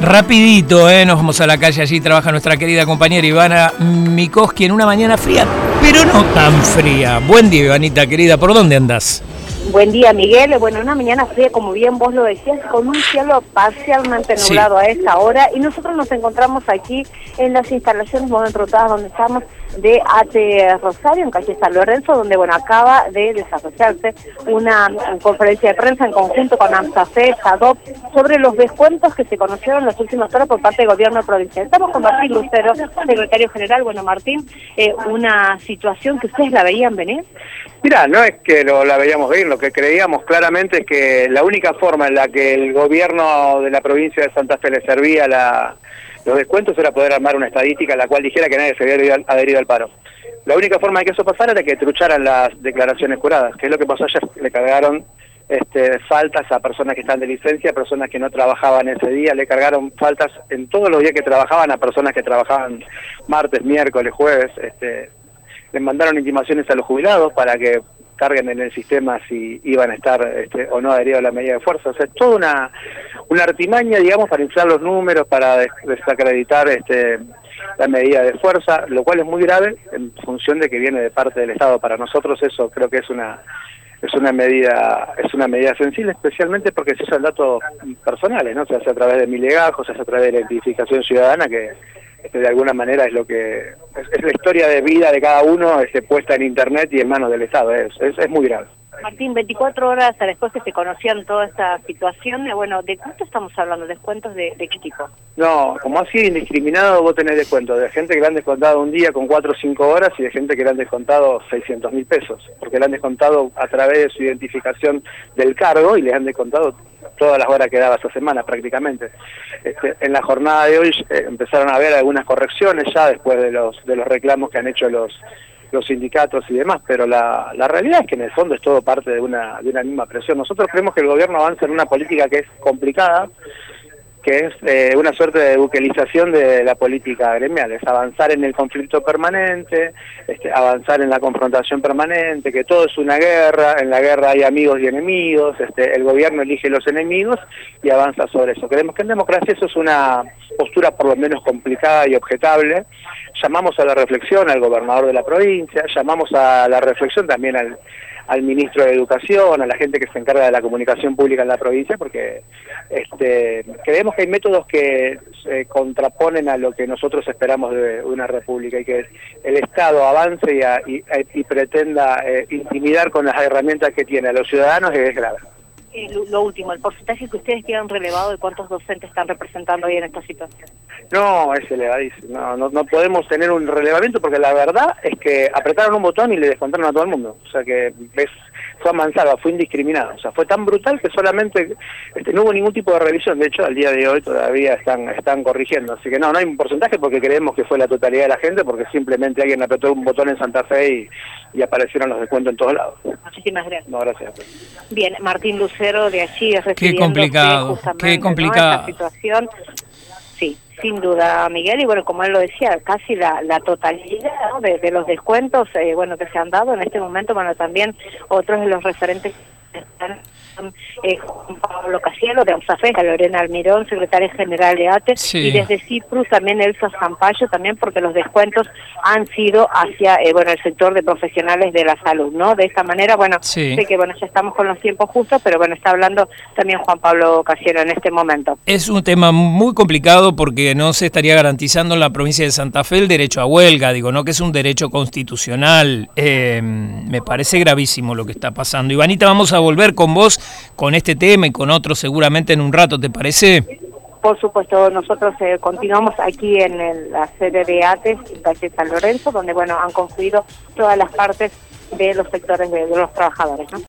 Rapidito, nos vamos a la calle, allí trabaja nuestra querida compañera Ivana Mikoski en una mañana fría, pero no tan fría. Buen día, Ivanita, querida, ¿por dónde andás? Buen día, Miguel. Bueno, una mañana fría, como bien vos lo decías, con un cielo parcialmente nublado a esta hora, y nosotros nos encontramos aquí en las instalaciones monotrotadas donde estamos de ATE Rosario, en calle San Lorenzo, donde acaba de desarrollarse una conferencia de prensa en conjunto con AMSAFE, SADOP, sobre los descuentos que se conocieron en las últimas horas por parte del gobierno provincial. Estamos con Martín Lucero, secretario general. Bueno, Martín, una situación que ustedes la veían venir. Mirá, no es que la veíamos venir, lo que creíamos claramente es que la única forma en la que el gobierno de la provincia de Santa Fe le servía los descuentos era poder armar una estadística en la cual dijera que nadie se había adherido al paro. La única forma de que eso pasara era que trucharan las declaraciones juradas, que es lo que pasó ayer. Le cargaron faltas a personas que están de licencia, a personas que no trabajaban ese día, le cargaron faltas en todos los días que trabajaban a personas que trabajaban martes, miércoles, jueves. Les mandaron intimaciones a los jubilados para que carguen en el sistema si iban a estar o no adheridos a la medida de fuerza. O sea, toda una artimaña, digamos, para inflar los números, para desacreditar la medida de fuerza, lo cual es muy grave en función de que viene de parte del Estado. Para nosotros eso creo que es una medida sensible, especialmente porque se usan datos personales, ¿no? Se hace a través de milegajos, se hace a través de la identificación ciudadana, que de alguna manera es lo que es la historia de vida de cada uno puesta en internet y en manos del Estado. Es muy grave. Martín, 24 horas después que se conocían toda esta situación, ¿de cuánto estamos hablando? ¿Descuentos de qué tipo? No, como ha sido indiscriminado, vos tenés descuentos de gente que le han descontado un día con 4 o 5 horas y de gente que le han descontado 600.000 pesos, porque le han descontado a través de su identificación del cargo y le han descontado todas las horas que daba esa semana prácticamente. En la jornada de hoy empezaron a haber algunas correcciones ya después de los reclamos que han hecho los sindicatos y demás, pero la realidad es que en el fondo es todo parte de una misma presión. Nosotros creemos que el gobierno avanza en una política que es complicada, que es una suerte de buquelización de la política gremial, es avanzar en el conflicto permanente, avanzar en la confrontación permanente, que todo es una guerra, en la guerra hay amigos y enemigos, el gobierno elige los enemigos y avanza sobre eso. Creemos que en democracia eso es una postura por lo menos complicada y objetable. Llamamos a la reflexión al gobernador de la provincia, llamamos a la reflexión también al ministro de Educación, a la gente que se encarga de la comunicación pública en la provincia, porque creemos que hay métodos que se contraponen a lo que nosotros esperamos de una república, y que el Estado avance y pretenda intimidar con las herramientas que tiene a los ciudadanos es grave. Lo último, el porcentaje que ustedes tienen relevado de cuántos docentes están representando hoy en esta situación. No, es elevadísimo. No podemos tener un relevamiento porque la verdad es que apretaron un botón y le descontaron a todo el mundo. O sea que fue a mansalva, fue indiscriminado. O sea, fue tan brutal que solamente no hubo ningún tipo de revisión. De hecho, al día de hoy todavía están corrigiendo. Así que no hay un porcentaje porque creemos que fue la totalidad de la gente, porque simplemente alguien apretó un botón en Santa Fe y aparecieron los descuentos en todos lados. Muchísimas gracias. No, gracias. Bien, Martín Lucero de allí es qué complicado, qué complicado. Esta situación. Sí, sin duda, Miguel, y bueno, como él lo decía, casi la totalidad, ¿no?, de los descuentos que se han dado en este momento. Bueno, también otros de los referentes están Juan Pablo Casielo de AMSAFE, Lorena Almirón, secretaria general de ATE, sí, y desde CIPRU también Elsa Zampayo, también porque los descuentos han sido hacia el sector de profesionales de la salud, ¿no? De esta manera, sí, sé que ya estamos con los tiempos justos, pero está hablando también Juan Pablo Casielo en este momento. Es un tema muy complicado porque no se estaría garantizando en la provincia de Santa Fe el derecho a huelga, que es un derecho constitucional. Me parece gravísimo lo que está pasando. Ivanita, vamos a volver con vos con este tema y con otros seguramente en un rato, ¿te parece? Por supuesto, nosotros continuamos aquí en la sede de ATE, en calle San Lorenzo, donde han confluido todas las partes de los sectores de los trabajadores, ¿no?